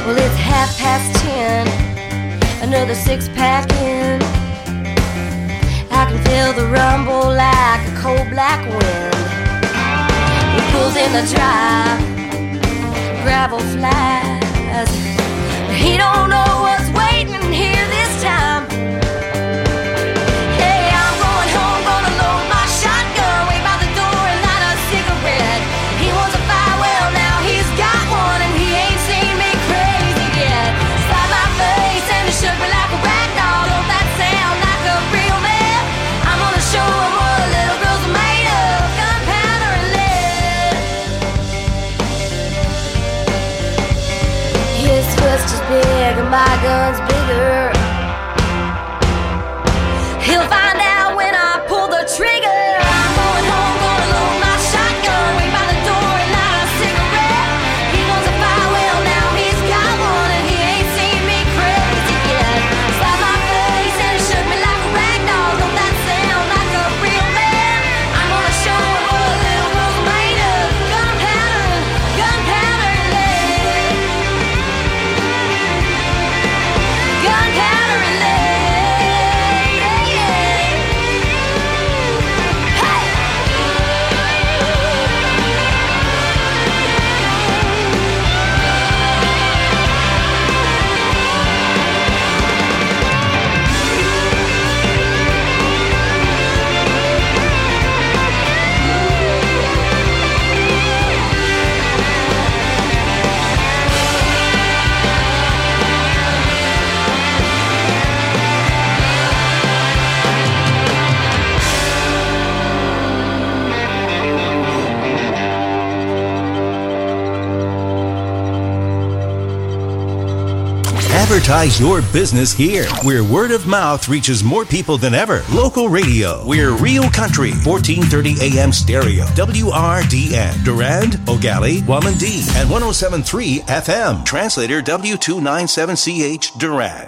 Well, it's 10:30, another six-pack in. I can feel the rumble like a cold black wind. It pulls in the drive, gravel flies. He don't know what's waiting here this time. Hey, I'm going home, gonna load my shotgun, wait by the door and light a cigarette. He wants a fire, well now he's got one, and he ain't seen me crazy yet. Slap my face and it shook me like a rag doll. Don't that sound like a real man? I'm gonna show him what a little girl's made of. Gunpowder and lead. His fist is big and my gun's bigger. He'll find out when I pull the trigger. I'm going home, gonna load my shotgun, wait by the door and light a cigarette. He wants a fire, well now he's got one, and he ain't seen me crazy yet. Slap my face and it shook me like a rag doll. Don't that sound like a real man? I'm gonna show him what a little girl's made of. Gunpowder and lead. Gunpowder and lead. Advertise your business here, where word of mouth reaches more people than ever. Local radio. We're Real Country, 1430 AM stereo. WRDN. Durand, O'Galley, Wamandee, and 107.3 FM. Translator W297CH Durand.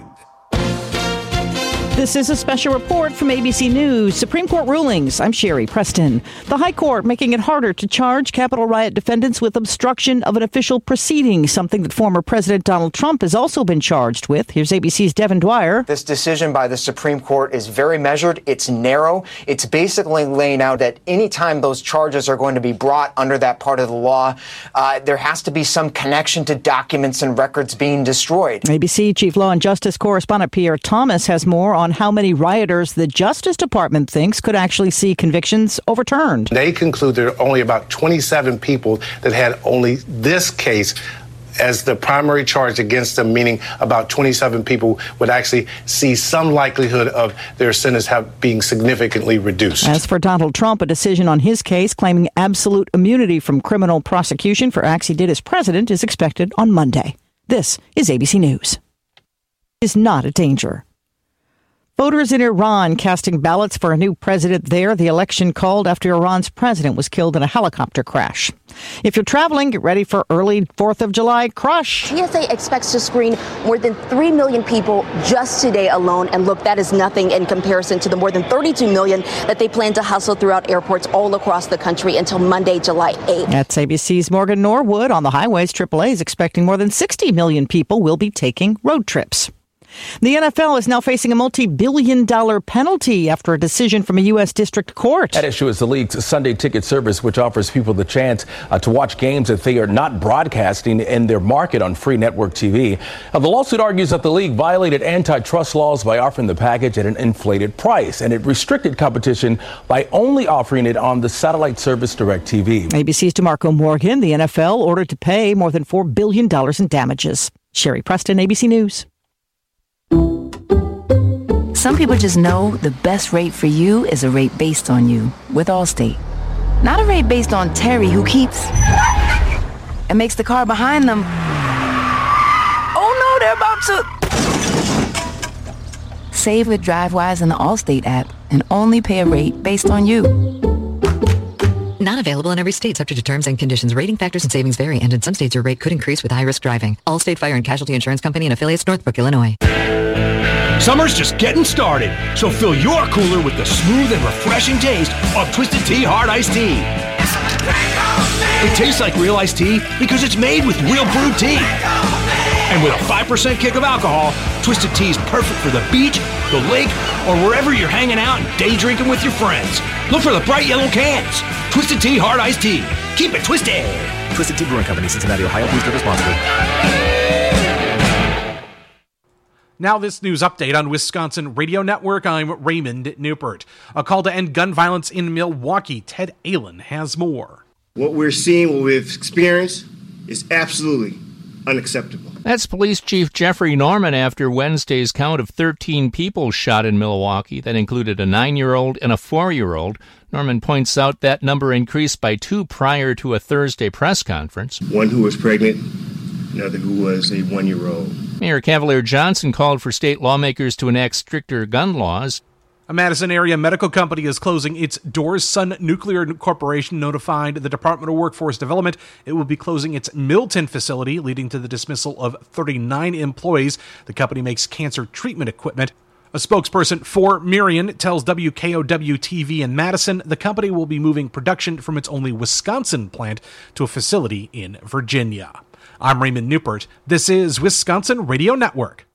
This is a special report from ABC News. Supreme Court rulings. I'm Sherry Preston. The High Court making it harder to charge Capitol riot defendants with obstruction of an official proceeding, something that former President Donald Trump has also been charged with. Here's ABC's Devin Dwyer. This decision by the Supreme Court is very measured. It's narrow. It's basically laying out that any time those charges are going to be brought under that part of the law, there has to be some connection to documents and records being destroyed. ABC Chief Law and Justice correspondent Pierre Thomas has more on how many rioters the Justice Department thinks could actually see convictions overturned. They conclude there are only about 27 people that had only this case as the primary charge against them, meaning about 27 people would actually see some likelihood of their sentence being significantly reduced. As for Donald Trump, a decision on his case claiming absolute immunity from criminal prosecution for acts he did as president is expected on Monday. This is ABC News. Is not a danger. Voters in Iran casting ballots for a new president there. The election called after Iran's president was killed in a helicopter crash. If you're traveling, get ready for early 4th of July crush. TSA expects to screen more than 3 million people just today alone. And look, that is nothing in comparison to the more than 32 million that they plan to hustle throughout airports all across the country until Monday, July 8th. That's ABC's Morgan Norwood. On the highways, AAA is expecting more than 60 million people will be taking road trips. The NFL is now facing a multi-billion-dollar penalty after a decision from a U.S. district court. At issue is the league's Sunday ticket service, which offers people the chance to watch games that they are not broadcasting in their market on free network TV. Now, the lawsuit argues that the league violated antitrust laws by offering the package at an inflated price, and it restricted competition by only offering it on the satellite service DirecTV. ABC's DeMarco Morgan. The NFL ordered to pay more than $4 billion in damages. Sherry Preston, ABC News. Some people just know the best rate for you is a rate based on you with Allstate. Not a rate based on Terry, who keeps and makes the car behind them. Oh no, they're about to. Save with DriveWise in the Allstate app and only pay a rate based on you. Not available in every state, subject to terms and conditions. Rating factors and savings vary, and in some states your rate could increase with high-risk driving. Allstate Fire and Casualty Insurance Company and affiliates, Northbrook, Illinois. Summer's just getting started, so fill your cooler with the smooth and refreshing taste of Twisted Tea Hard Iced Tea. It tastes like real iced tea because it's made with real brewed tea. And with a 5% kick of alcohol, Twisted Tea is perfect for the beach, the lake, or wherever you're hanging out and day drinking with your friends. Look for the bright yellow cans. Twisted Tea Hard Iced Tea. Keep it twisted. Twisted Tea Brewing Company, Cincinnati, Ohio. Please drink responsibly. Now this news update on Wisconsin Radio Network. I'm Raymond Newport. A call to end gun violence in Milwaukee. Ted Allen has more. What we're seeing, what we've experienced, is absolutely unacceptable. That's Police Chief Jeffrey Norman after Wednesday's count of 13 people shot in Milwaukee. That included a 9-year-old and a 4-year-old. Norman points out that number increased by 2 prior to a Thursday press conference. One who was pregnant, another who was a 1-year-old. Mayor Cavalier Johnson called for state lawmakers to enact stricter gun laws. A Madison area medical company is closing its doors. Sun Nuclear Corporation notified the Department of Workforce Development it will be closing its Milton facility, leading to the dismissal of 39 employees. The company makes cancer treatment equipment. A spokesperson for Mirion tells WKOW-TV in Madison the company will be moving production from its only Wisconsin plant to a facility in Virginia. I'm Raymond Newport. This is Wisconsin Radio Network.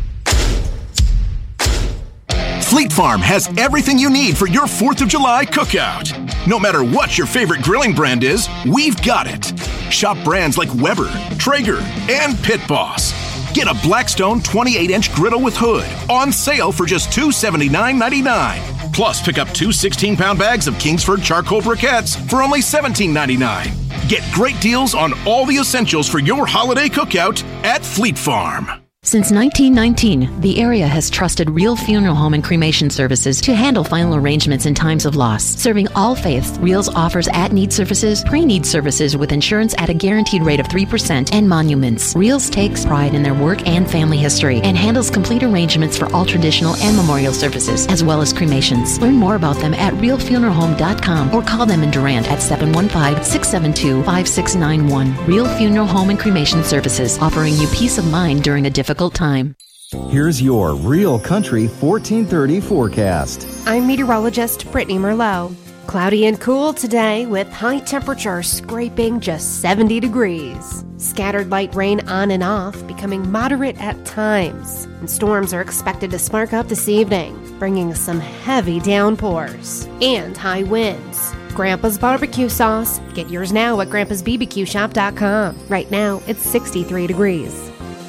Fleet Farm has everything you need for your 4th of July cookout. No matter what your favorite grilling brand is, we've got it. Shop brands like Weber, Traeger, and Pit Boss. Get a Blackstone 28-inch griddle with hood on sale for just $279.99. Plus, pick up 2 16-pound bags of Kingsford charcoal briquettes for only $17.99. Get great deals on all the essentials for your holiday cookout at Fleet Farm. Since 1919, the area has trusted Real Funeral Home and Cremation Services to handle final arrangements in times of loss. Serving all faiths, Reals offers at-need services, pre-need services with insurance at a guaranteed rate of 3%, and monuments. Reals takes pride in their work and family history and handles complete arrangements for all traditional and memorial services, as well as cremations. Learn more about them at realfuneralhome.com or call them in Durant at 715-672-5691. Real Funeral Home and Cremation Services, offering you peace of mind during a difficult time. Here's your Real Country 1430 forecast. I'm meteorologist Brittany Merlot. Cloudy and cool today with high temperatures scraping just 70 degrees. Scattered light rain on and off, becoming moderate at times. And storms are expected to spark up this evening, bringing some heavy downpours and high winds. Grandpa's barbecue sauce. Get yours now at grandpasbbqshop.com. Right now, it's 63 degrees.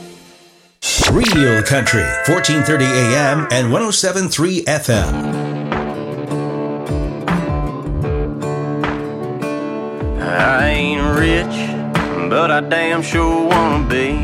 Real Country, 1430 AM and 107.3 FM. I ain't rich, but I damn sure wanna be.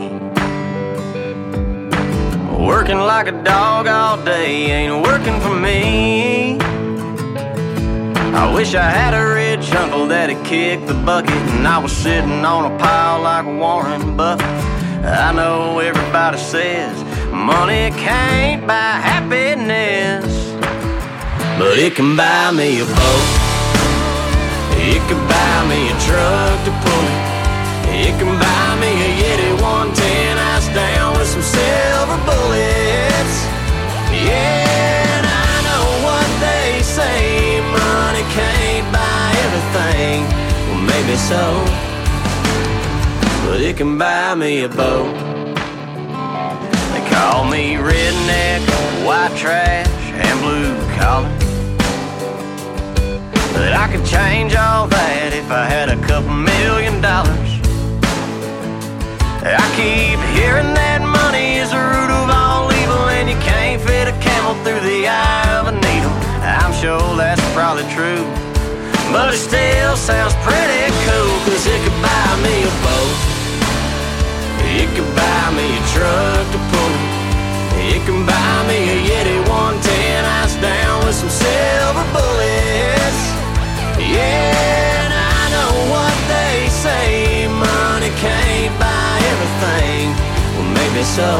Working like a dog all day ain't working for me. I wish I had a rich uncle that'd kick the bucket and I was sitting on a pile like Warren Buffett. I know everybody says money can't buy happiness, but it can buy me a boat. It can buy me a truck to pull it. It can buy me a Yeti 110 ice down with some silver bullets. Yeah, and I know what they say, money can't buy everything. Well, maybe so, but it can buy me a boat. They call me redneck, white trash, and blue collar, but I could change all that if I had $2 million. I keep hearing that money is the root of all evil, and you can't fit a camel through the eye of a needle. I'm sure that's probably true, but it still sounds pretty cool, 'cause it could buy me a boat. It could buy me a truck to pull it. It can buy me a Yeti 110 ice down with some silver bullets. Yeah, and I know what they say, money can't buy everything. Well, maybe so,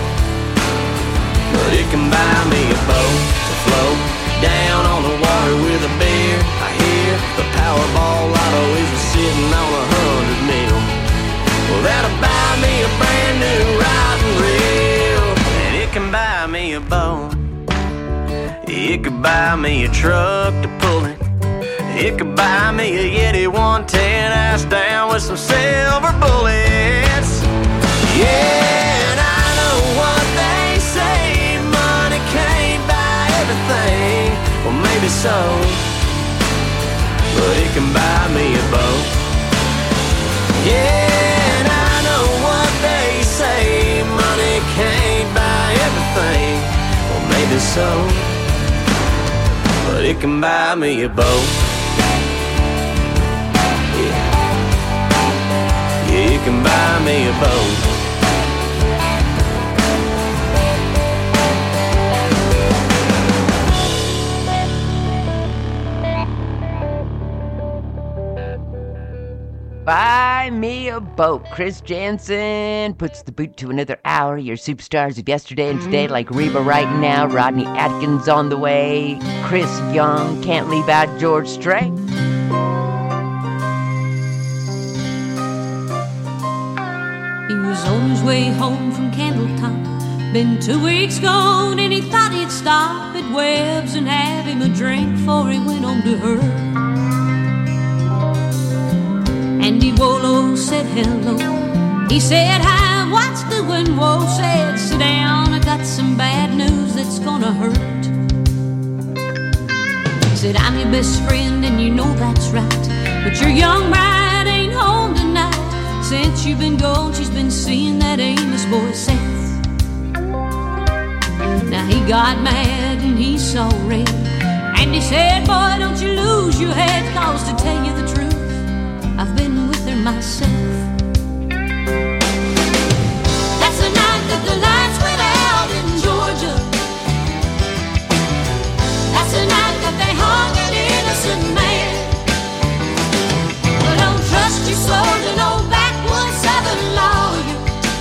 but it can buy me a boat to float down on the water with a beer. I hear the Powerball lotto is sitting on 100 mil. Well, that'll buy me a brand new rod and reel, and it can buy me a boat. It could buy me a truck to pull it. It could buy me a Yeti 110 ice down with some silver bullets. Yeah. maybe so, but it can buy me a boat. Yeah, and I know what they say, money can't buy everything. Well, maybe so, but it can buy me a boat. Yeah, it can buy me a boat. Buy me a boat. Chris Jansen puts the boot to another hour. Your superstars of yesterday and today, like Reba right now, Rodney Atkins on the way, Chris Young, can't leave out George Strait. He was on his way home from Candletop. Been 2 weeks gone and he thought he'd stop at Webb's and have him a drink before he went on to her. Andy Wolo said hello. He said hi, what's doing? Whoa said sit down, I got some bad news that's gonna hurt. He said I'm your best friend and you know that's right, but your young bride ain't home tonight. Since you've been gone she's been seeing that Amos boy Seth. Now he got mad and he saw red, and he said boy don't you lose your head, cause to tell you the truth I've been with her myself. That's the night that the lights went out in Georgia. That's the night that they hung an innocent man. But don't trust your soul to no backwoods Southern lawyer,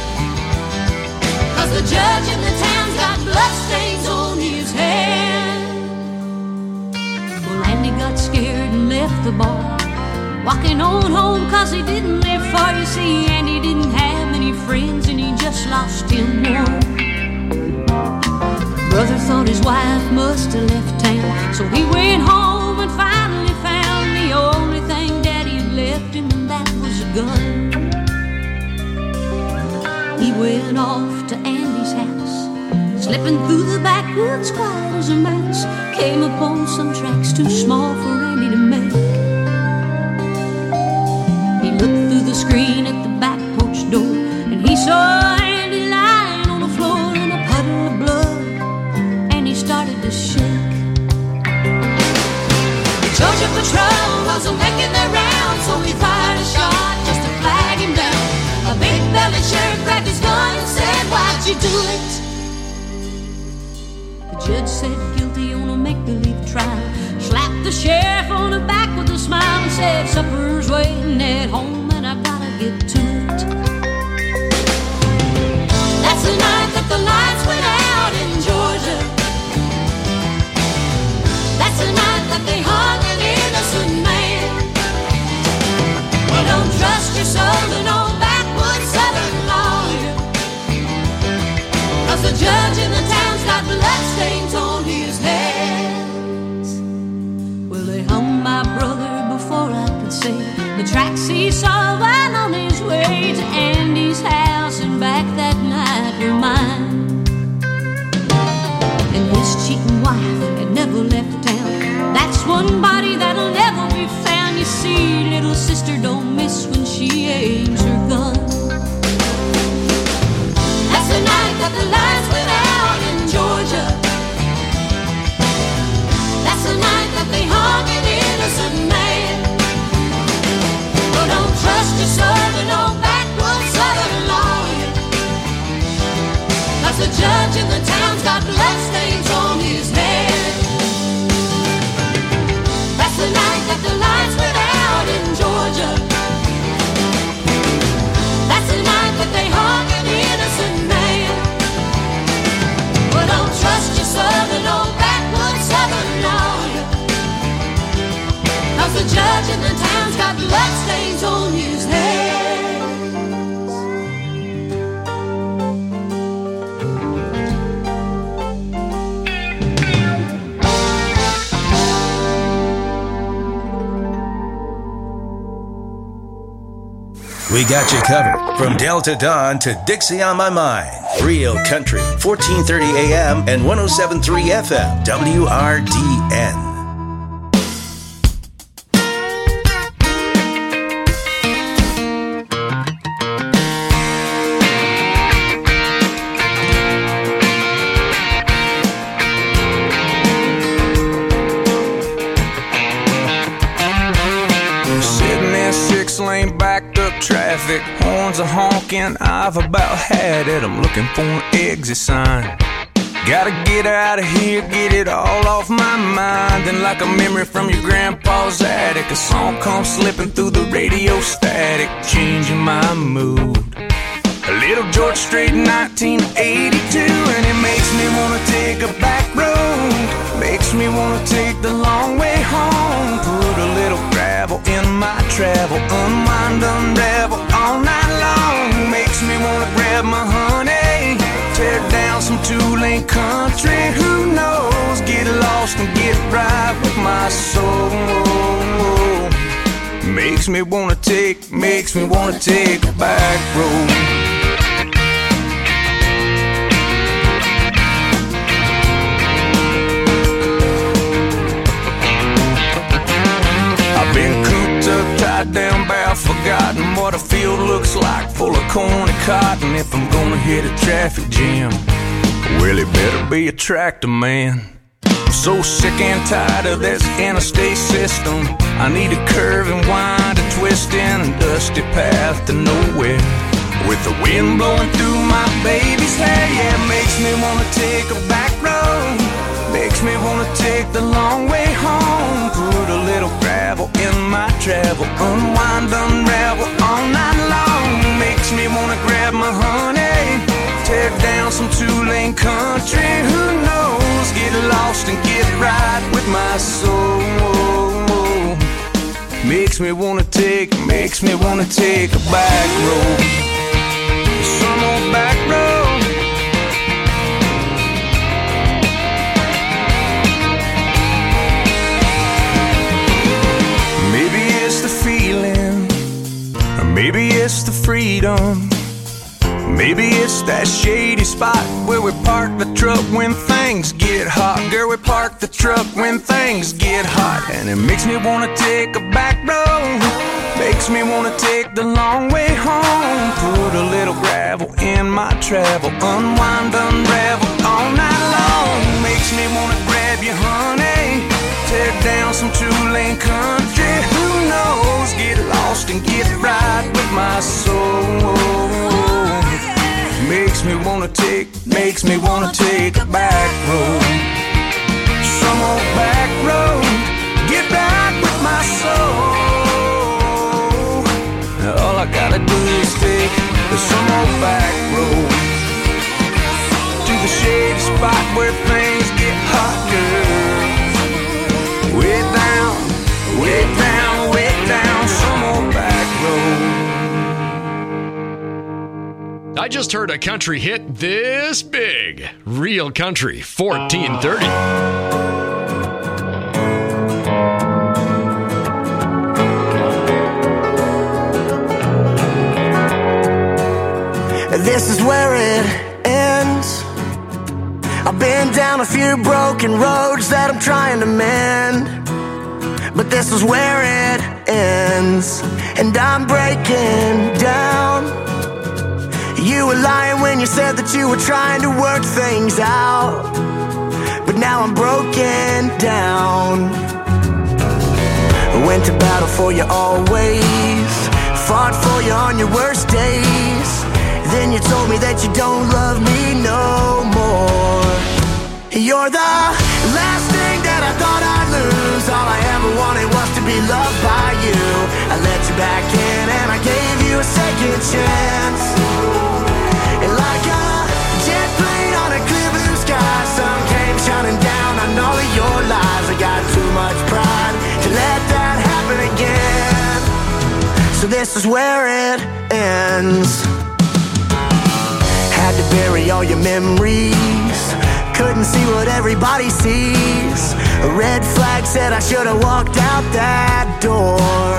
cause the judge in the town's got bloodstains on his hand. Well, Andy got scared and left the bar, walking on home cause he didn't live far. You see, and he didn't have many friends and he just lost him one. Brother thought his wife must have left town, so he went home and finally found the only thing Daddy had left him, and that was a gun. He went off to Andy's house, slipping through the backwoods quiet as a mouse. Came upon some tracks too small for Andy to make. Looked through the screen at the back porch door, and he saw Andy lying on the floor in a puddle of blood, and he started to shake. The Georgia patrol wasn't making their rounds, so he fired a shot just to flag him down. A big-bellied sheriff grabbed his gun and said, why'd you do it? The judge said guilty on a make-believe trial, slapped the sheriff on the back with a smile and said, supper's waiting at home and I gotta get to it. That's the night that the lights went out in Georgia. That's the night that they hung an innocent man. Well, don't trust your soul to no backwoods Southern lawyer, cause the judge in the town's got bloodstains on his hands. Well, they hung my brother before I could say the tracks he saw while on his way to Andy's house, and back that night were mine. And his cheating wife had never left town. That's one body that'll never be found. You see, little sister don't miss when she aims her gun. That's the night that the lights went out in Georgia. That's the night that they hung an innocent man. But don't trust your soul to no backwoods Southern lawyer, cause the judge in the town's got bloodstains on his head. That's the night that the lights went out in Georgia. That's the night that they hung an innocent man. But don't trust your soul to no backwoods Southern lawyer, cause the judge in the town's got bloodstains on his hands. We got you covered from Delta Dawn to Dixie on My Mind. Real Country, 1430 AM and 107.3 FM, WRDN. traffic, horns are honking, I've about had it. I'm looking for an exit sign. Gotta get out of here, get it all off my mind. Then like a memory from your grandpa's attic, a song comes slipping through the radio static, changing my mood. A little George Strait, 1982, and it makes me wanna take a back road. Makes me wanna take the long way home. Put a little gravel in my travel, unwind, unravel all night long. Makes me wanna grab my honey, tear down some two-lane country. Who knows? Get lost and get right with my soul. Makes me wanna take a back road. I've been cooped up, tied down, bad, forgotten what a field looks like, full of corn and cotton. If I'm gonna hit a traffic jam, well, it better be a tractor man. I'm so sick and tired of this interstate system. I need a curve and wind, a twist in a dusty path to nowhere. With the wind blowing through my baby's hair, yeah, it makes me wanna take a back road. Makes me wanna take the long way home. Put a little gravel in my travel, unwind, unravel all night long. Makes me wanna grab my honey, tear down some two-lane country. Who knows? Get lost and get right with my soul. Makes me wanna take a back road. Some old back road. Maybe it's the freedom. Maybe it's that shady spot where we park the truck when things get hot. Girl, we park the truck when things get hot. And it makes me wanna take a back road. Makes me wanna take the long way home. Put a little gravel in my travel, unwind, unravel all night long. Makes me wanna grab you, honey, tear down some two-lane country. Who knows? Get lost and get right with my soul. Makes me wanna take a back road. Some old back road. Get back with my soul. All I gotta do is take some old back road to the shady spot where things get hot, girl. Way down, way down, way down, some old back road. I just heard a country hit this big. Real Country 1430. This is where it ends. I've been down a few broken roads that I'm trying to mend, but this is where it ends, and I'm breaking down. You were lying when you said that you were trying to work things out, but now I'm broken down. I went to battle for you always, fought for you on your worst days. Then you told me that you don't love me no more. You're the last thing that I thought I'd lose. All I ever wanted was to be loved by you. I let you back in and I gave you a second chance. And like a jet plane on a clear blue sky, sun came shining down on all of your lies. I got too much pride to let that happen again. So this is where it ends. Had to bury all your memories, couldn't see what everybody sees. A red flag said I should have walked out that door.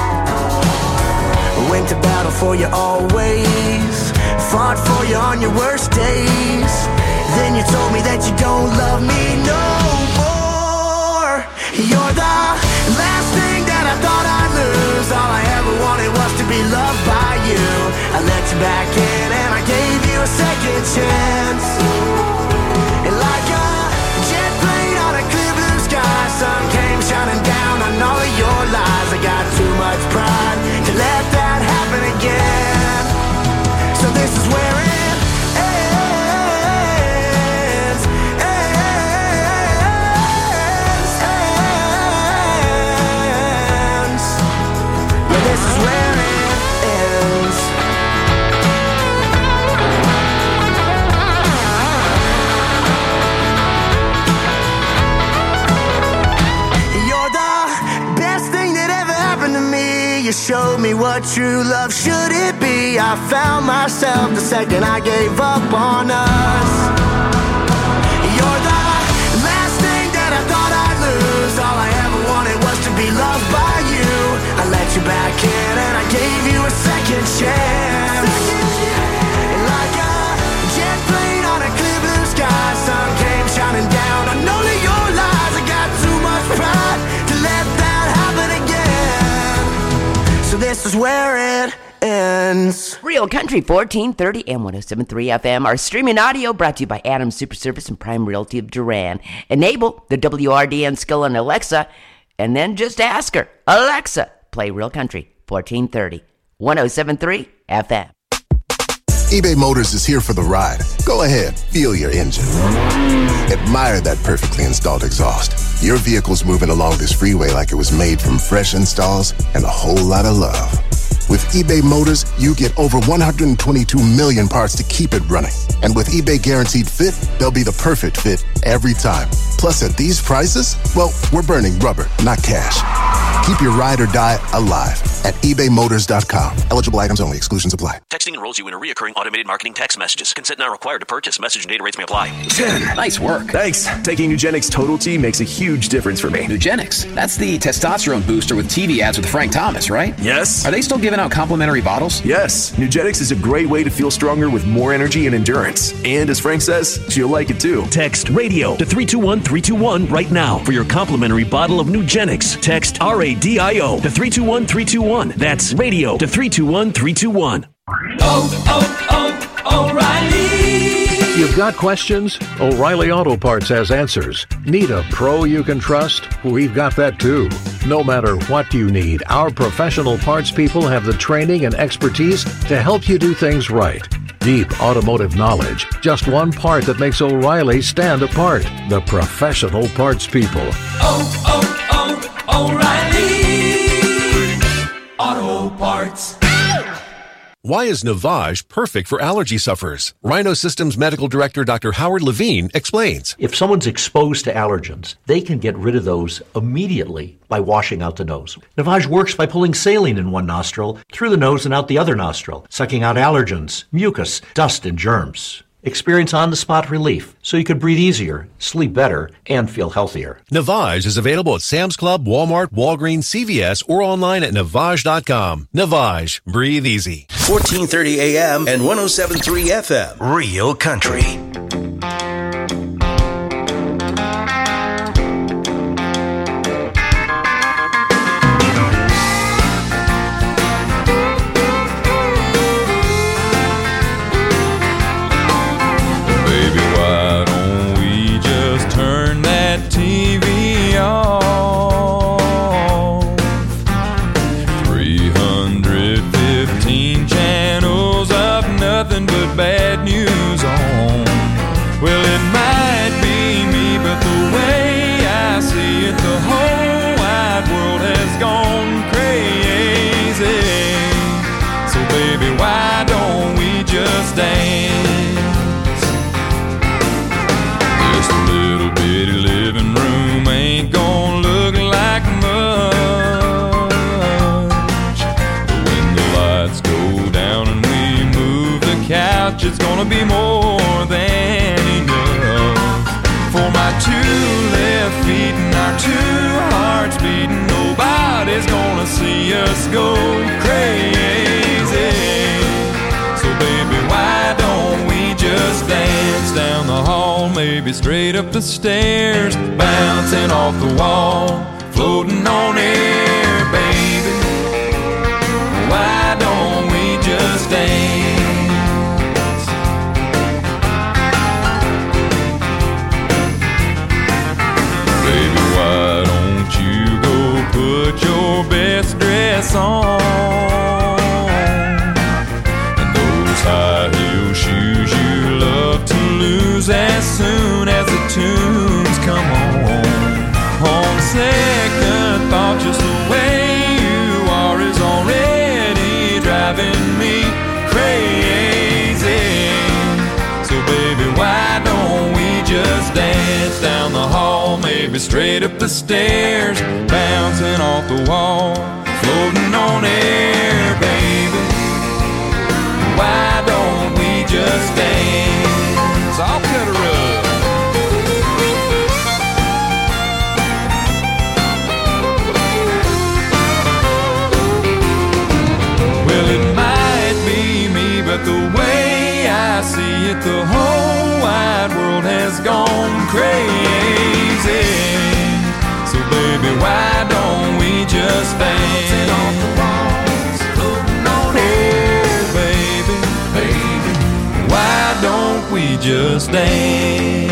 Went to battle for you always, fought for you on your worst days. Then you told me that you don't love me no more. You're the last thing that I thought I'd lose. All I ever wanted was to be loved by you. I let you back in and I gave you a second chance. And like a jet plane on a clear blue sky, sun came shining down on all of your lies. I got too much pride to let that happen again. me what true love should it be. I found myself the second I gave up on us. You're the last thing that I thought I'd lose. All I ever wanted was to be loved by you. I let you back in and I gave you a second chance. Like a jet plane on a clear blue sky, sun came shining down on only your lies. I got too much pride to let that happen again. So this is where it ends. Real Country 1430 and 107.3 FM. Our streaming audio brought to you by Adams Super Service and Prime Realty of Duran. Enable the WRDN skill on Alexa and then just ask her, Alexa, play Real Country 1430, 107.3 FM. eBay Motors is here for the ride. Go ahead, feel your engine. Admire that perfectly installed exhaust. Your vehicle's moving along this freeway like it was made from fresh installs and a whole lot of love. With eBay Motors, you get over 122 million parts to keep it running. And with eBay Guaranteed Fit, they'll be the perfect fit every time. Plus, at these prices, well, we're burning rubber, not cash. Keep your ride or die alive at ebaymotors.com. Eligible items only. Exclusions apply. Texting enrolls you in a recurring automated marketing text messages. Consent not required to purchase. Message and data rates may apply. 10. Nice work. Thanks. Taking Nugenix Total T makes a huge difference for me. Nugenix? That's the testosterone booster with TV ads with Frank Thomas, right? Yes. Are they still giving out complimentary bottles? Yes. Nugenix is a great way to feel stronger with more energy and endurance. And as Frank says, she'll like it too. Text RADIO to 321-321 right now for your complimentary bottle of Nugenix. Text RADIO to 321-321. That's radio to 321-321. O'Reilly! You've got questions? O'Reilly Auto Parts has answers. Need a pro you can trust? We've got that too. No matter what you need, our professional parts people have the training and expertise to help you do things right. Deep automotive knowledge. Just one part that makes O'Reilly stand apart. The professional parts people. O'Reilly Auto Parts. Why is Navage perfect for allergy sufferers? Rhino Systems Medical Director Dr. Howard Levine explains. If someone's exposed to allergens, they can get rid of those immediately by washing out the nose. Navage works by pulling saline in one nostril, through the nose and out the other nostril, sucking out allergens, mucus, dust, and germs. Experience on-the-spot relief so you can breathe easier, sleep better, and feel healthier. Navage is available at Sam's Club, Walmart, Walgreens, CVS, or online at Navage.com. Navage. Breathe easy. 1430 AM and 107.3 FM. Real Country. TV off. 315 channels of nothing but bad news on. Well, it might be me, but the way I see it, the whole wide world has gone crazy. So baby, why don't we just dance? Just a little bitty living room ain't gonna look like much. But when the lights go down and we move the couch, it's gonna be more than enough. For my two left feet and our two hearts beating, nobody's gonna see us go crazy. So baby, why don't we just dance down the hall, maybe straight up the stairs, bouncing off the wall, floating on air, baby. Why don't we just dance? Baby, why don't you go put your best dress on? High heel shoes you love to lose as soon as the tunes come on. On second thought, just the way you are is already driving me crazy. So baby, why don't we just dance down the hall, maybe straight up the stairs, bouncing off the wall, floating on air, baby. Why don't we just dance? I'll cut her up. Well, it might be me, but the way I see it, the whole wide world has gone crazy. So baby, why don't we just dance? Off the walls, floating on air, baby, baby. Why don't we just dance?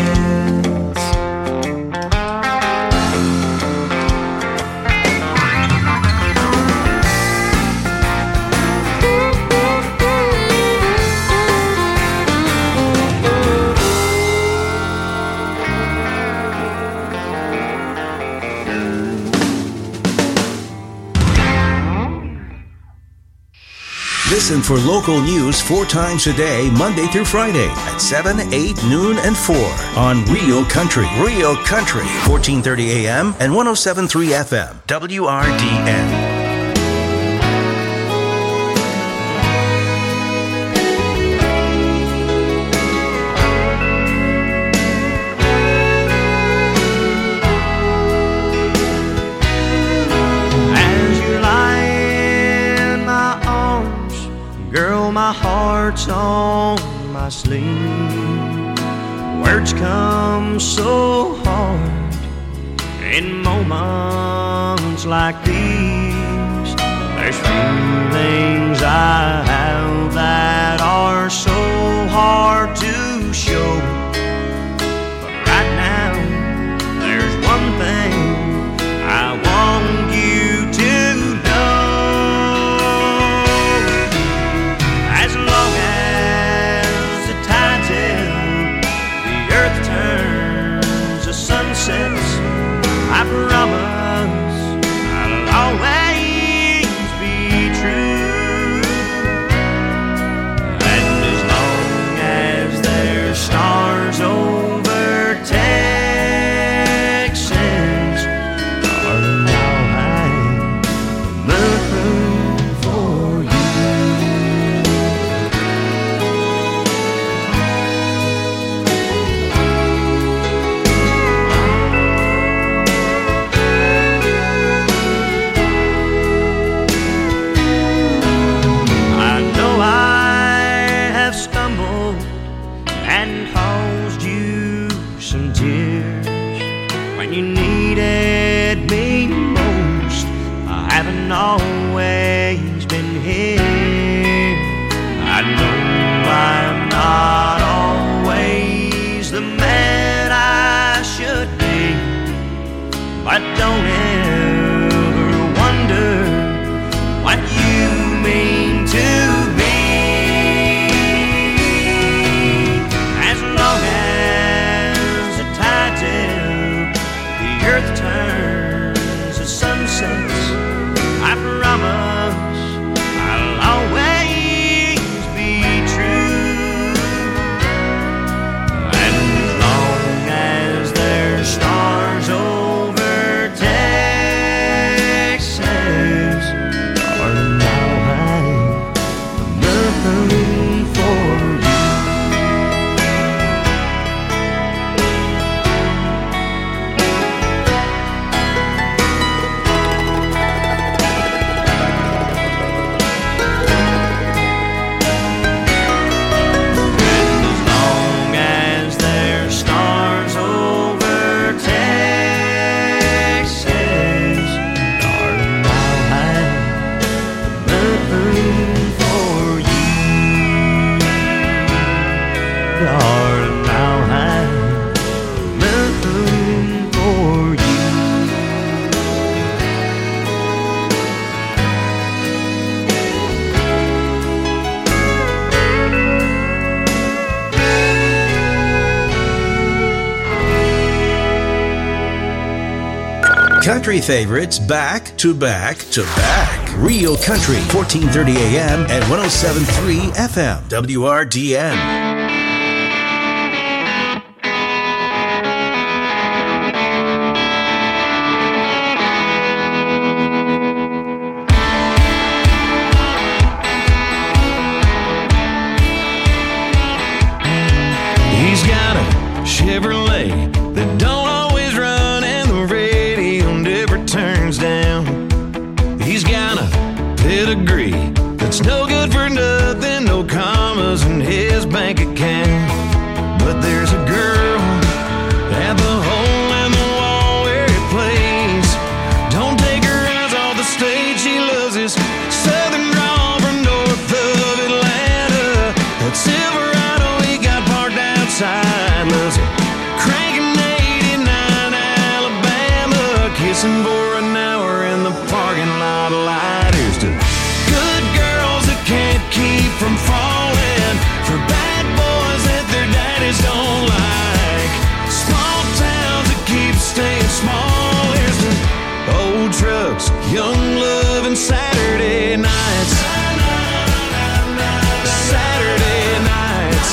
Listen for local news 4 times a day, Monday through Friday at 7, 8, noon, and 4 on Real Country. Real Country, 1430 AM and 107.3 FM, WRDN. My heart's on my sleeve. Words come so hard in moments like these. There's feelings I have that are so hard to show. But right now, there's one thing I want you to know. As long as the tide's in, the earth turns, the sun sets, I promise I'll always be true. And as long as there's stars over Texas, darling, I'll hang the moon for you. Always been here. I know I'm not always the man I should be, but don't ever wonder what you mean to me. As long as the tide's in, the earth turns, the sun sets, I promise I'll always be true. And as long as there's stars over Texas, darling, I'll hang the moon for you. Country favorites back to back to back. Real Country, 1430 AM and 107.3 FM, WRDN. Chevrolet that don't always run and the radio never turns down. He's got a pedigree that's no good for nothing, no commas in his bank account. But there's a girl at the hole in the wall where he plays. Don't take her eyes off the stage, she loves his southern drawl from north of Atlanta. That Silverado he got parked outside, loves it cranking 89 Alabama, kissing for an hour in the parking lot of lighters. To good girls that can't keep from falling for bad boys that their daddies don't like. Small towns that keep staying small. Here's the old trucks, young love, and Saturday nights. Saturday nights.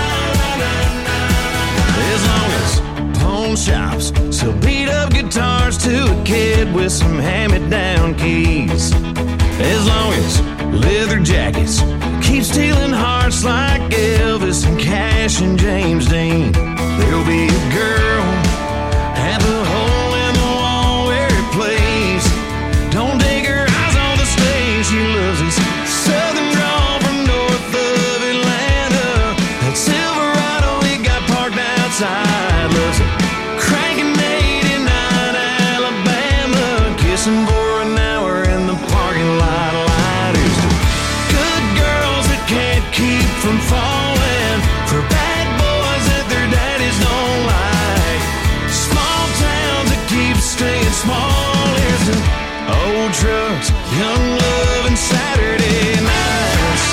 As long as pawn shops sell beat up guitars to a kid with some hand-me-down keys. As long as leather jackets keep stealing hearts like Elvis and Cash and James Dean, there'll be a girl at the hole in the wall where he plays. Don't take her eyes off the stage, she loves his southern drawl from north of Atlanta. That Silverado he got parked outside, loves it cranking 89 Alabama, kissing for an hour in the parking lot of lighters. Good girls that can't keep from falling for bad boys that their daddies don't like. Small towns that keep staying small. Here's the old trucks, young love, and Saturday nights.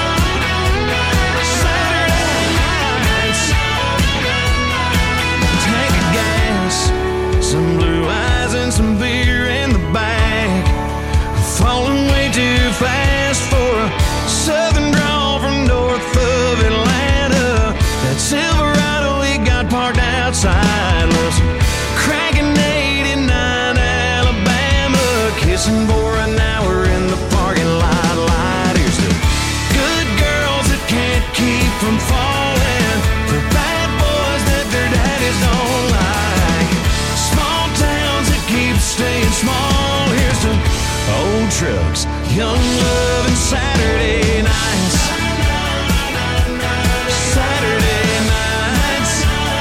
Saturday nights. Tank of gas, some blue eyes and some beer in the back. Falling way too fast for a southern drawl from north of Atlanta. That Silverado he got parked outside, loves cranking 89 Alabama, kissing for an hour in the parking lot light. Here's the good girls that can't keep from falling for bad boys that their daddies don't like. Small towns that keep staying small. Here's the old trucks, young love, and Saturday nights. Saturday nights.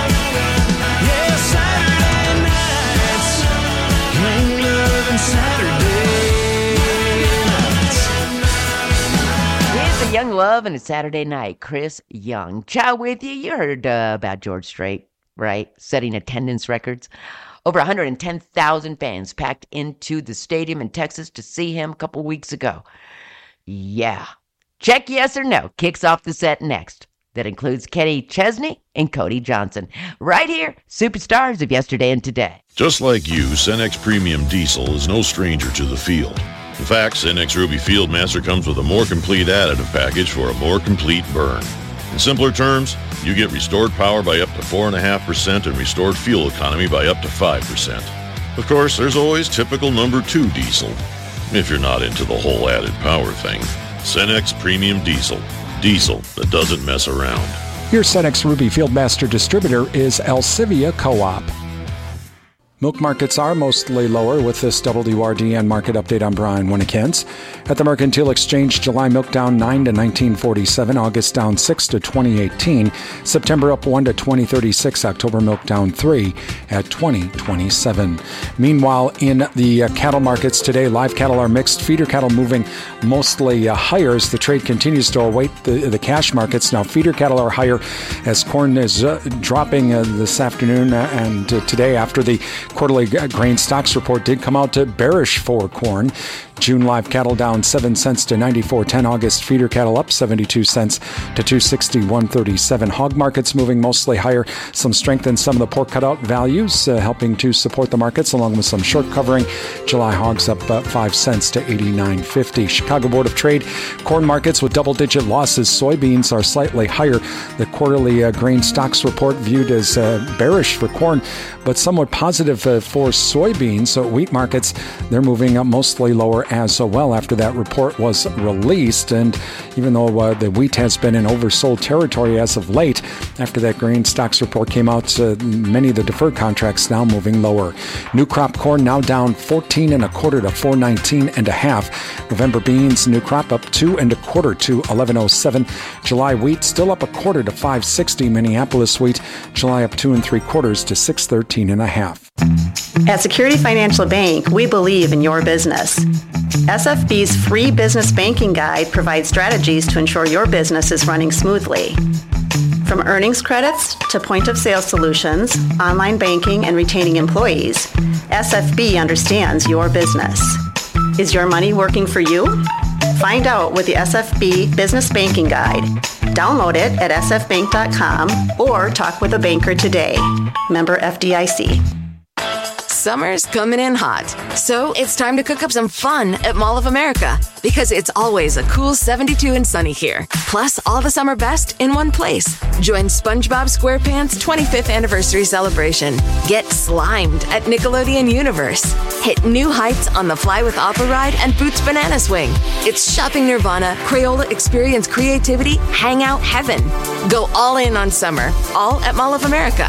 Yeah, Saturday nights. Young love and Saturday nights. Here's a young love and a Saturday night. Chris Young. Chow with you. You heard about George Strait, right? Setting attendance records. Over 110,000 fans packed into the stadium in Texas to see him a couple weeks ago. Yeah. Check yes or no kicks off the set next. That includes Kenny Chesney and Cody Johnson. Right here, superstars of yesterday and today. Just like you, Cenex Premium Diesel is no stranger to the field. In fact, Cenex Ruby Fieldmaster comes with a more complete additive package for a more complete burn. In simpler terms, you get restored power by up to 4.5% and restored fuel economy by up to 5%. Of course, there's always typical number 2 diesel. If you're not into the whole added power thing, Cenex Premium Diesel. Diesel that doesn't mess around. Your Cenex Ruby Fieldmaster distributor is Alcivia Co-op. Milk markets are mostly lower with this WRDN market update. I'm Brian Winnikins. At the Mercantile Exchange, July milk down 9 to 1947, August down 6 to 2018, September up 1 to 2036, October milk down 3 at 2027. Meanwhile, in the cattle markets today, live cattle are mixed, feeder cattle moving mostly higher as the trade continues to await the cash markets. Now, feeder cattle are higher as corn is dropping this afternoon and today after the quarterly grain stocks report did come out bearish for corn. June live cattle down 7 cents to 94.10. August feeder cattle up 72 cents to 261.37. Hog markets moving mostly higher. Some strength in some of the pork cutout values helping to support the markets along with some short covering. July hogs up 5 cents to 89.50. Chicago Board of Trade corn markets with double-digit losses. Soybeans are slightly higher. The quarterly grain stocks report viewed as bearish for corn, but somewhat positive for soybeans. So wheat markets, they're moving up mostly lower as well after that report was released. And even though the wheat has been in oversold territory as of late, after that grain stocks report came out, many of the deferred contracts now moving lower. New crop corn now down 14 1/4 to 4.19 1/2. November beans, new crop up 2 1/4 to 11.07. July wheat still up 1/4 to 5.60. Minneapolis wheat, July up 2 3/4 to 6.13 1/2. At Security Financial Bank, we believe in your business. SFB's free business banking guide provides strategies to ensure your business is running smoothly. From earnings credits to point-of-sale solutions, online banking, and retaining employees, SFB understands your business. Is your money working for you? Find out with the SFB Business Banking Guide. Download it at sfbank.com or talk with a banker today. Member FDIC. Summer's coming in hot, so it's time to cook up some fun at Mall of America, because it's always a cool 72 and sunny here. Plus, all the summer best in one place. Join SpongeBob SquarePants' 25th anniversary celebration. Get slimed at Nickelodeon Universe. Hit new heights on the Fly with Appa ride and Boots Banana Swing. It's shopping nirvana, Crayola experience creativity, hangout heaven. Go all in on summer, all at Mall of America.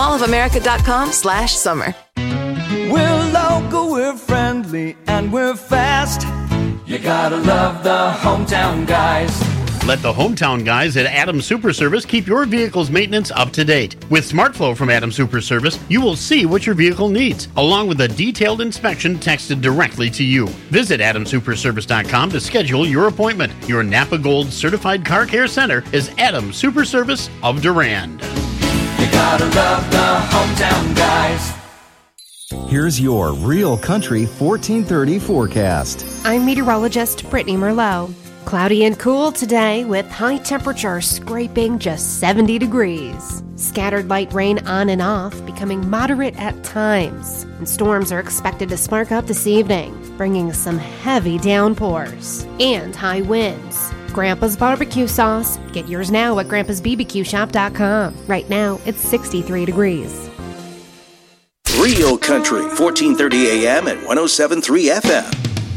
mallofamerica.com/summer. We're local, we're friendly, and we're fast. You gotta love the hometown guys. Let the hometown guys at Adams Super Service keep your vehicle's maintenance up to date. With SmartFlow from Adams Super Service, you will see what your vehicle needs, along with a detailed inspection texted directly to you. Visit AdamSuperService.com to schedule your appointment. Your Napa Gold Certified Car Care Center is Adams Super Service of Durand. You gotta love the hometown guys. Here's your Real Country 1430 forecast. I'm meteorologist Brittany Merlot. Cloudy and cool today with high temperatures scraping just 70 degrees. Scattered light rain on and off, becoming moderate at times. And storms are expected to spark up this evening, bringing some heavy downpours and high winds. Grandpa's barbecue sauce. Get yours now at grandpasbbqshop.com. Right now, it's 63 degrees. Real Country, 1430 AM and 107.3 FM.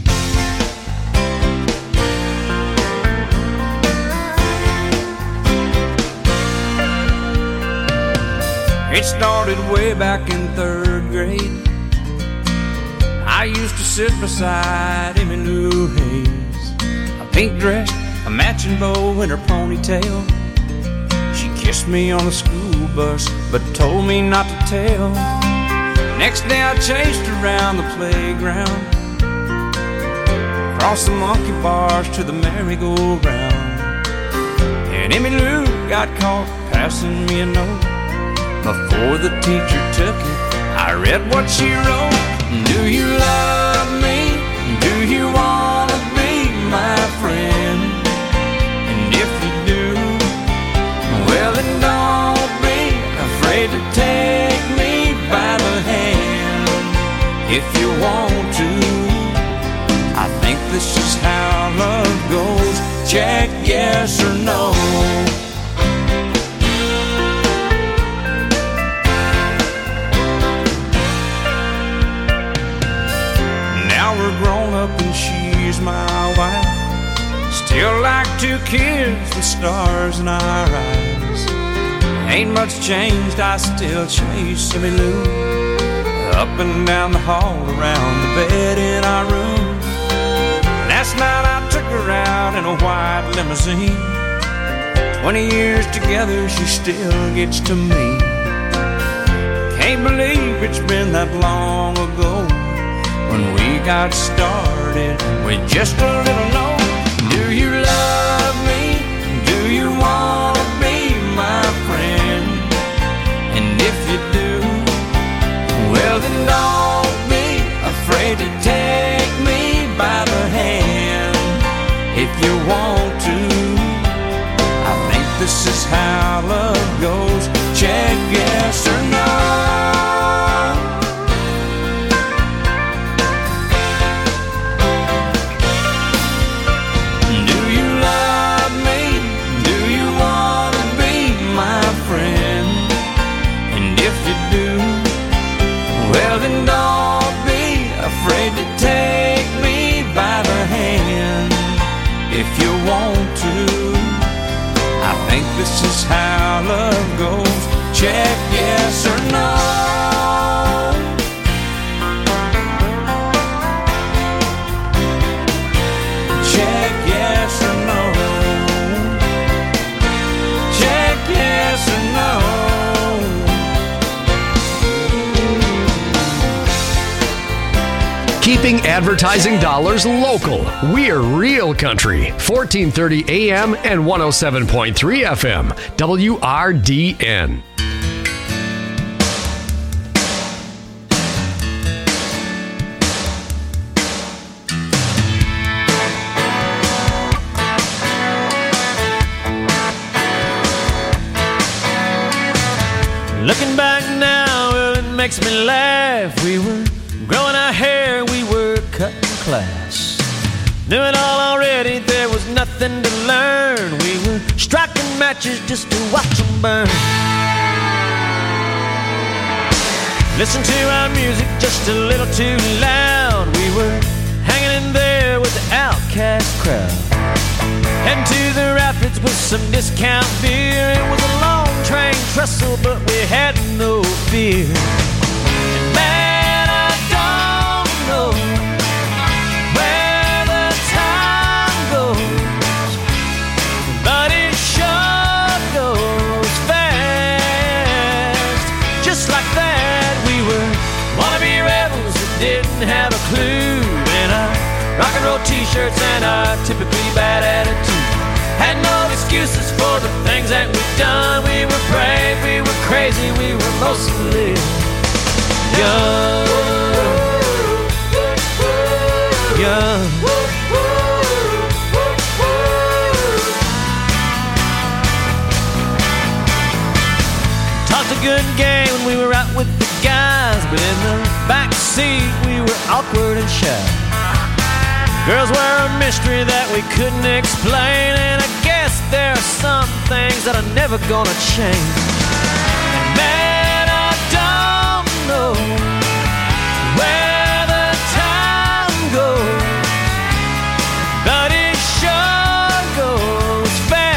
It started way back in 3rd grade. I used to sit beside Emmy Lou Hayes, a pink dress, a matching bow, and her ponytail. She kissed me on the school bus, but told me not to tell. Next day I chased around the playground, across the monkey bars to the merry-go-round. And Emmy Lou got caught passing me a note. Before the teacher took it, I read what she wrote. Do you love me? Do you want to be my friend? And if you do, well then don't be afraid to take me by the hand. If you want to, I think this is how love goes. Check yes or no. We're grown up and she's my wife. Still like 2 kids with stars in our eyes. Ain't much changed, I still chase Emmy Lou up and down the hall, around the bed in our room. Last night I took her out in a white limousine. 20 years together, she still gets to me. Can't believe it's been that long ago when we got started with just a little note. Do you love me? Do you want to be my friend? And if you do, well then don't be afraid to take me by the hand. If you want to, I think this is how love goes. Check yes or no. keeping advertising dollars local. We're Real Country, 1430 AM and 107.3 FM, WRDN. Looking back now, well, it makes me laugh. We were growing our hair, we were cutting class. Knew it all already, there was nothing to learn. We were striking matches just to watch them burn. Listen to our music just a little too loud. We were hanging in there with the outcast crowd. Heading to the rapids with some discount beer. It was a long train trestle, but we had no fear. And man, I don't know where the time goes, but it sure goes fast. Just like that, we were wannabe rebels that didn't have a clue. And our rock and roll t-shirts and our typically bad attitude had no excuses for the things that we've done. We were brave, we were crazy, we were mostly young. Young. Talked a good game when we were out with the guys, but in the back seat we were awkward and shy. Girls were a mystery that we couldn't explain, and I guess there are some things that are never gonna change. And man, I don't know where the time goes, but it sure goes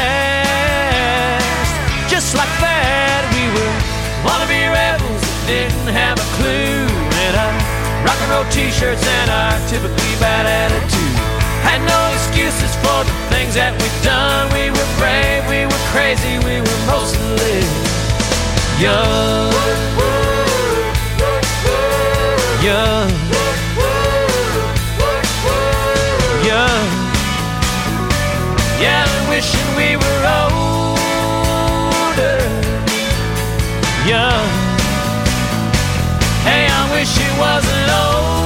fast. Just like that, we were wannabe rebels that didn't have a clue. And our rock and roll t-shirts and our typically bad attitude had no excuses for the things that we've done. We were brave, we were crazy, we were mostly young. Young. Young. Yeah, I'm wishing we were older. Young. Hey, I wish it wasn't over.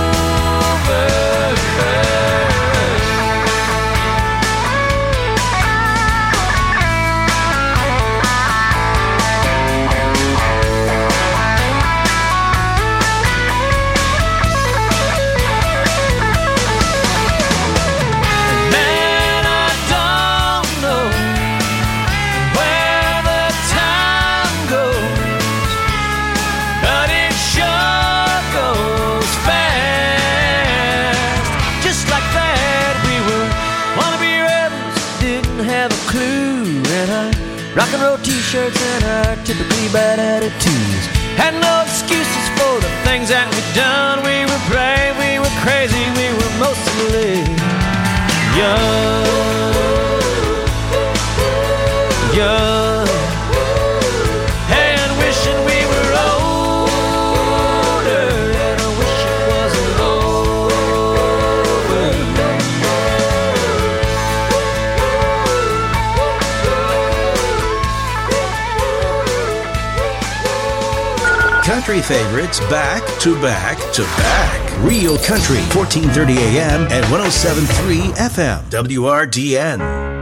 Rock and roll t-shirts and our typically bad attitudes had no excuses for the things that we'd done. We were brave, we were crazy, we were mostly young. Young. Hey, and wishing we were older, and I wish it wasn't over. Country favorites back to back to back. Real Country, 1430 AM and 107.3 FM, WRDN.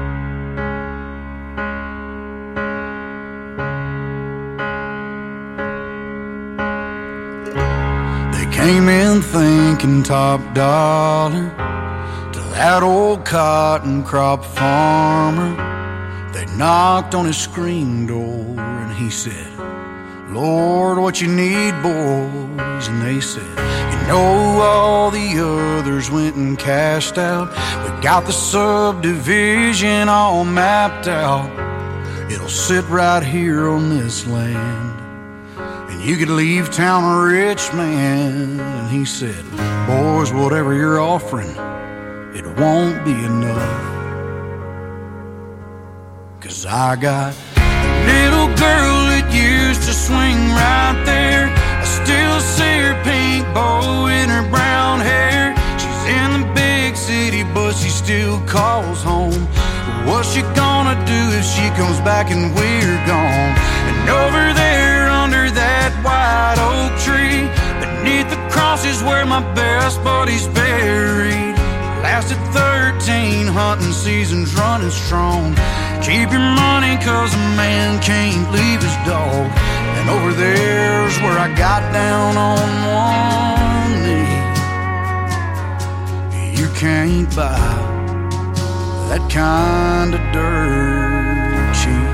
They came in thinking top dollar to that old cotton crop farmer. They knocked on his screen door and he said, Lord, what you need, boys? And they said, you know, all the others went and cashed out. We got the subdivision all mapped out. It'll sit right here on this land, and you could leave town a rich man. And he said, boys, whatever you're offering, it won't be enough. 'Cause I got a little girl that used to swing right there. I still see her pink bow in her brown hair. still calls home. What's she gonna do if she comes back and we're gone? And over there under that white oak tree, beneath the cross is where my best buddy's buried. Lasted 13 hunting seasons running strong. Keep your money 'cause a man can't leave his dog. And over there's where I got down on one knee. You can't buy that kind of dirt cheap.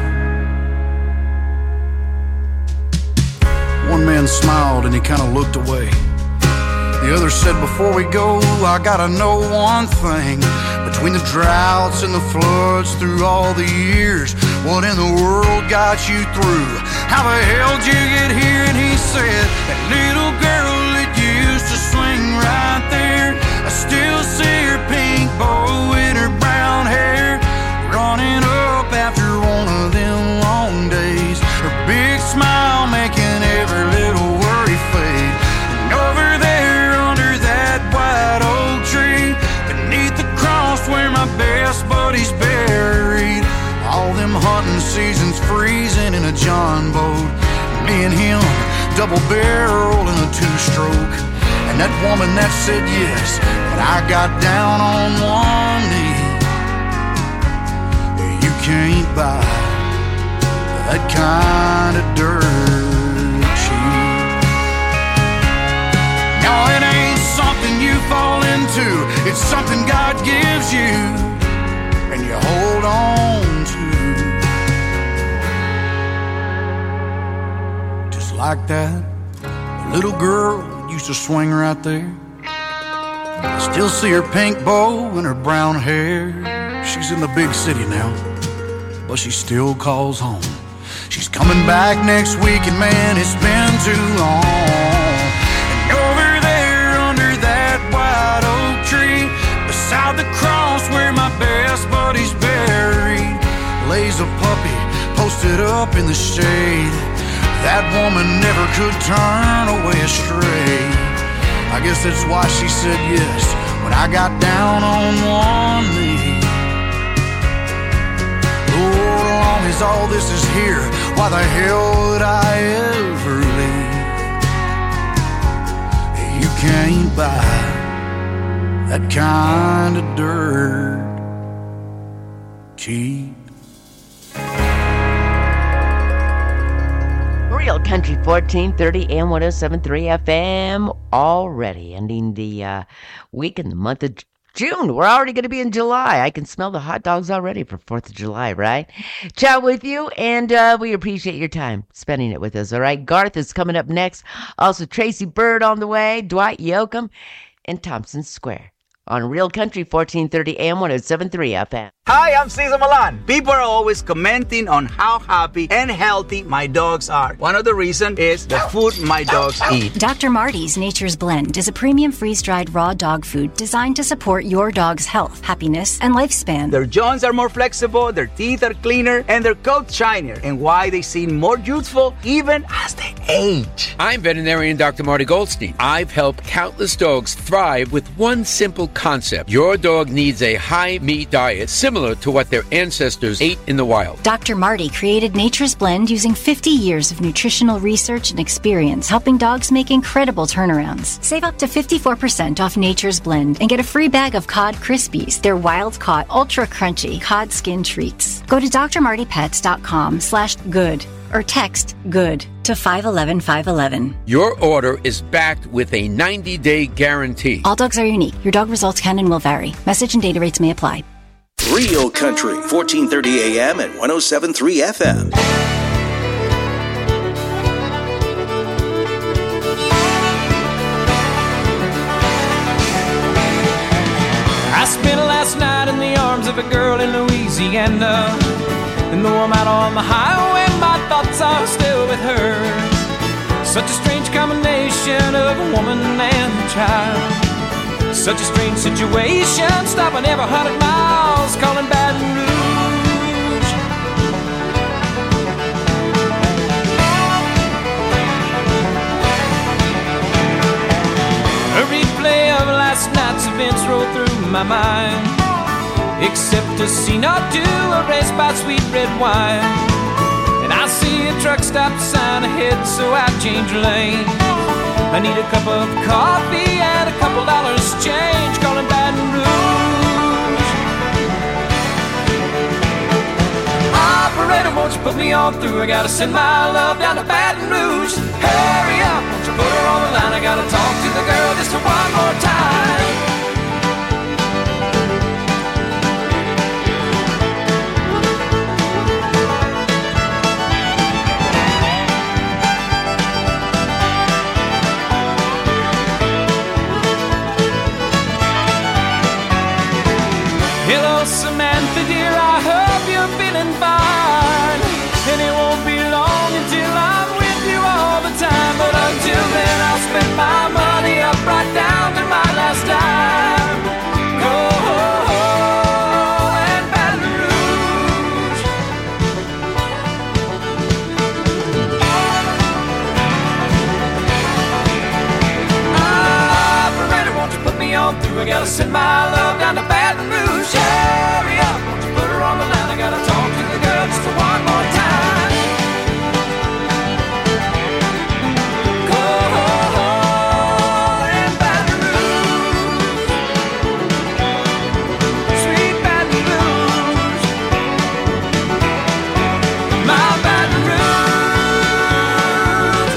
One man smiled and he kind of looked away. The other said, before we go, I gotta know one thing. Between the droughts and the floods through all the years, what in the world got you through? How the hell did you get here? And he said, that little girl that used to swing right there, I still see her pink bow in her brown hair, running up after one of them long days. Her big smile making every little worry fade. And over there under that white oak tree, beneath the cross where my best buddy's buried, all them hunting seasons freezing in a John boat, me and him double barrel in a two-stroke. And that woman that said yes, but I got down on one knee. You can't buy that kind of dirt cheap. No, it ain't something you fall into, it's something God gives you and you hold on to. Just like that little girl used to swing right there. I still see her pink bow and her brown hair. She's in the big city now, but she still calls home. She's coming back next week, and man, it's been too long. And over there under that white oak tree, beside the cross where my best buddy's buried, lays a puppy posted up in the shade. That woman never could turn away astray. I guess that's why she said yes when I got down on one knee. Lord, as long as all this is here, why the hell would I ever leave? You can't buy that kind of dirt cheap. Real Country 1430 AM 107.3 FM. Already ending the week in the month of June. We're already going to be in July. I can smell the hot dogs already for 4th of July, right? Chat with you, and we appreciate your time spending it with us, all right? Garth is coming up next. Also, Tracy Bird on the way, Dwight Yoakam, and Thompson Square on Real Country 1430 AM 107.3 FM. Hi, I'm Cesar Milan. People are always commenting on how happy and healthy my dogs are. One of the reasons is the food my dogs eat. Dr. Marty's Nature's Blend is a premium freeze-dried raw dog food designed to support your dog's health, happiness, and lifespan. Their joints are more flexible, their teeth are cleaner, and their coats shinier, and why they seem more youthful even as they age. I'm veterinarian Dr. Marty Goldstein. I've helped countless dogs thrive with one simple concept. Your dog needs a high-meat diet similar to what their ancestors ate in the wild. Dr. Marty created Nature's Blend using 50 years of nutritional research and experience, helping dogs make incredible turnarounds. Save up to 54% off Nature's Blend and get a free bag of Cod Krispies, their wild-caught, ultra-crunchy cod skin treats. Go to drmartypets.com/good or text GOOD to 511-511. Your order is backed with a 90-day guarantee. All dogs are unique. Your dog results can and will vary. Message and data rates may apply. Real Country, 1430 AM and 107.3 FM. I spent last night in the arms of a girl in Louisiana, and though I'm out on the highway, my thoughts are still with her. Such a strange combination of a woman and a child. Such a strange situation, stopping every 100 miles, calling Baton Rouge. A replay of last night's events roll through my mind. except to see not do a race by sweet red wine. And I see a truck stop sign ahead, so I change lanes. I need a cup of coffee and a couple dollars change, calling Baton Rouge. Operator, won't you put me on through? I gotta send my love down to Baton Rouge. Hurry up, won't you put her on the line? I gotta talk to the girl just one more time. Hello, Samantha, dear, I hope you're feeling fine. And it won't be long until I'm with you all the time. But until then, I'll spend my money up right down to my last dime. Go and Baton Rouge. Operator, won't you put me on through? I gotta send my love down to Baton Rouge. Hurry up, won't you put her on the line? I gotta talk to the girl just one more time. Go and Baton Rouge, sweet Baton Rouge, my Baton Rouge.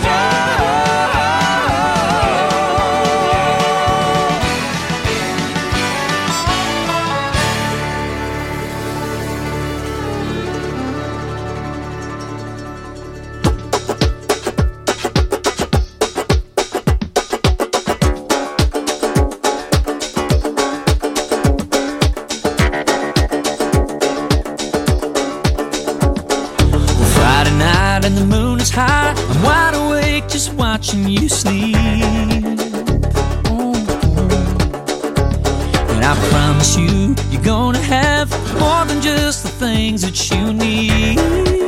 Friday night and the moon is high. I'm wide awake just watching you sleep. And I promise you, you're gonna have more than just the things that you need.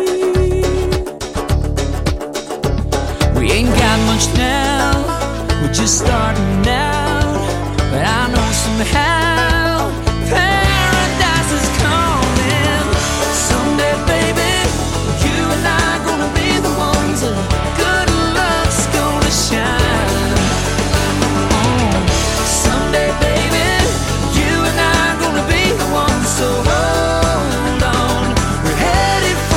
We ain't got much now, we're just starting out. But I know somehow paradise is coming. Someday, baby, you and I gonna be the ones that good luck's gonna shine. Someday, baby, you and I gonna be the ones. So hold on, we're headed for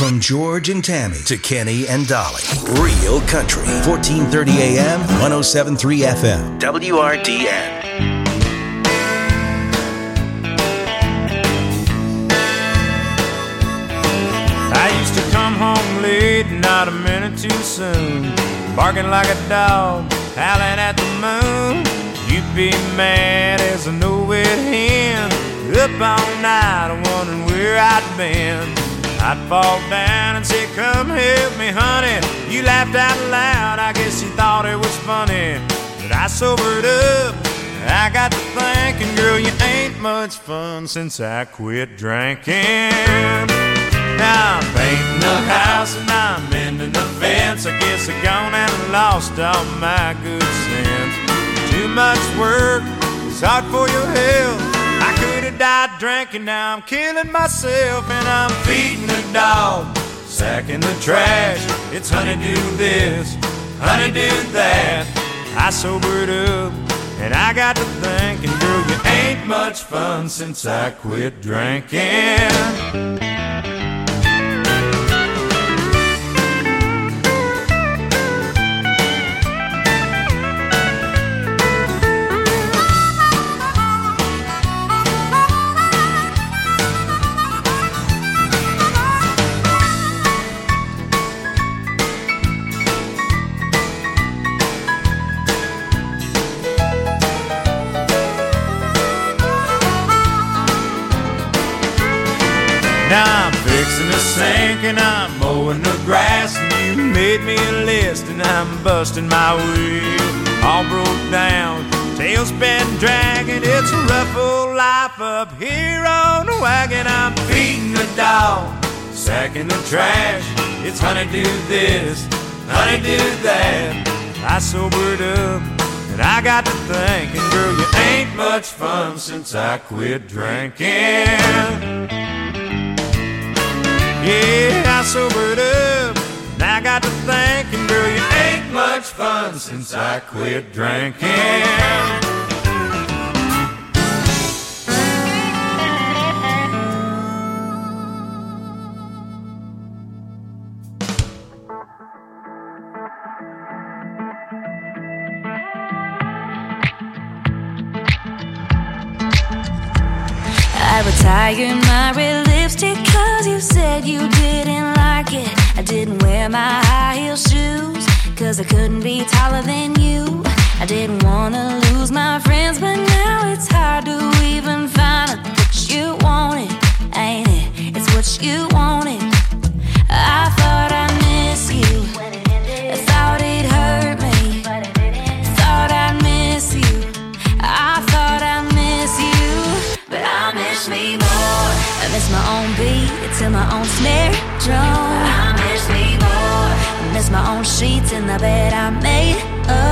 From George and Tammy to Kenny and Dolly. Real Country. 1430 AM, 107.3 FM. WRDN. I used to come home late, not a minute too soon, barking like a dog, howling at the moon. You'd be mad as a no-wit hen, up all night wondering where I'd been. I'd fall down and say, come help me, honey. You laughed out loud, I guess you thought it was funny. But I sobered up, I got to thinking, girl, you ain't much fun since I quit drinking. Now I'm painting the house and I'm mending the fence. I guess I gone and lost all my good sense. Too much work, it's hard for your health. I could have died drinking, now I'm killing myself. And I'm feeding the dog, sacking the trash. It's honey do this, honey do that. I sobered up and I got to thinking, girl, you ain't much fun since I quit drinking. Now I'm fixing the sink and I'm mowing the grass, and you made me a list and I'm busting my wheel. All broke down, tailspin dragging, it's a rough old life up here on the wagon. I'm feeding the dog, sacking the trash. It's honey do this, honey do that. I sobered up and I got to thinking, girl, you ain't much fun since I quit drinking. Yeah, I sobered up, and I got to thinking, girl, you ain't much fun since I quit drinking. I retired my red lipstick cause you said you didn't like it. I didn't wear my high heel shoes cause I couldn't be taller than you. I didn't wanna lose my friends, but now it's hard to even find what you wanted, ain't it? It's what you wanted. I thought I'd miss you, I thought it hurt me, thought I'd miss you, I thought I'd miss you, but I miss me more. I miss my own beat to my own snare drum. I miss me more. I miss my own sheets in the bed I made up.